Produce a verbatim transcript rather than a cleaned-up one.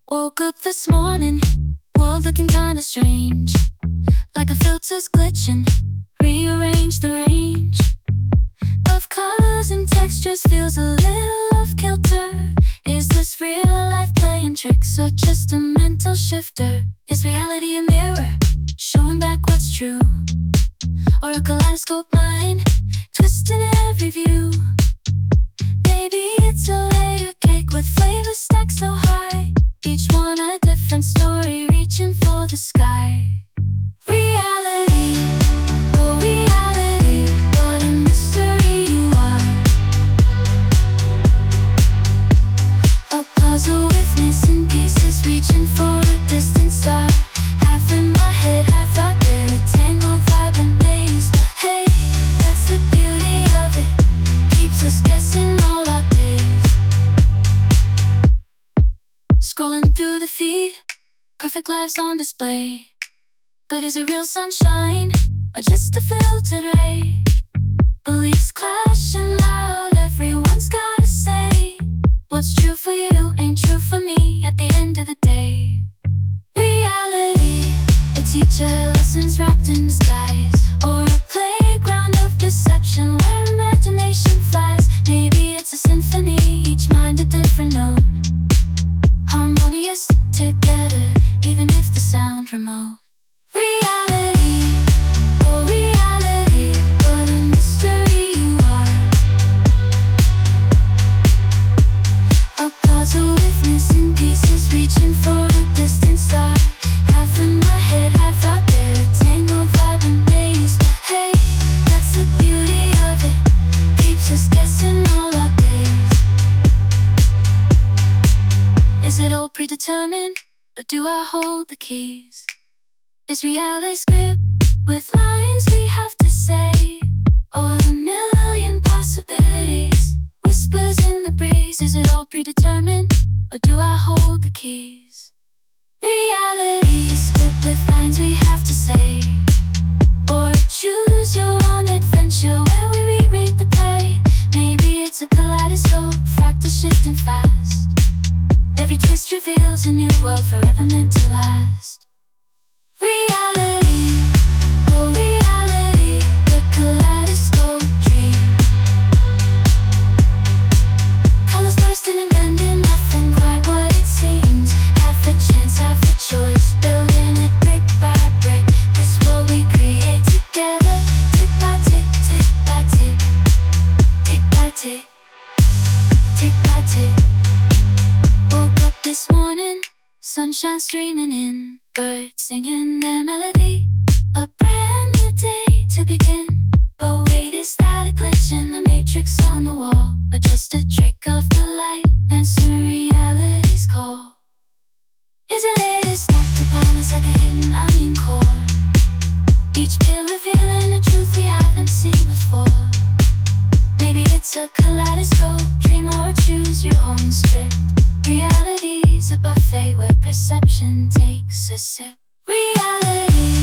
Woke up this morning, world looking kinda strange. Like a filter's glitching, rearrange the range of colors and textures feels a little off kilter. Is this real life playing tricks or just a mental shifter? Is reality a mirror, showing back what's true? Or a kaleidoscope mind, twisting every view? Maybe it's a layer cake with flavors stacked so high, each one a different story reaching for the sky. Reality, oh reality, what a mystery you are. A puzzle with missing pieces reaching for a distant star. Half in my head, half out there, a tangled vibe and maze. Hey, that's the beauty of it, keeps us guessing all our days. Scrolling through the feed, perfect lives on display. But is it real sunshine, or just a filtered ray? Beliefs clashing loud, everyone's gotta say what's true for you ain't true for me at the end of the day. Reality, a teacher, lessons wrapped in disguise, or a playground of deception where imagination flies. Maybe it's a symphony, each mind a different note, harmonious together, even if the sound remote. Reality, oh reality, what a mystery you are. A puzzle with missing pieces reaching for a distant star. Half in my head, half out there, a tangled vibe and maze. Hey, that's the beauty of it, keeps us guessing all our days. Is it all predetermined, or do I hold the keys? Is reality script with lines we have to say, or a million possibilities, whispers in the breeze? Is it all predetermined, or do I hold the keys? Reality is script with lines we have to say, or choose your own adventure where we reread the play. Maybe it's a kaleidoscope, fractal shifting fast. Every twist reveals a new world forever meant to last. Reality, oh reality, the kaleidoscope dream. Colors bursting and bending, nothing quite what it seems. Half a chance, half a choice, building it brick by brick. This world we create together, tick by tick, tick by tick, tick by tick, tick by tick. Woke up this morning, sunshine streaming in, birds singing their melody. A brand new day to begin. But wait, is that a glitch in the matrix on the wall, or just a trick of the light, answering reality's call? Is it later snapped upon us like a hidden onion core, each pill revealing a truth we haven't seen before? Maybe it's a kaleidoscope dream, or choose your own script. Reality's a buffet where perception takes a sip. Reality,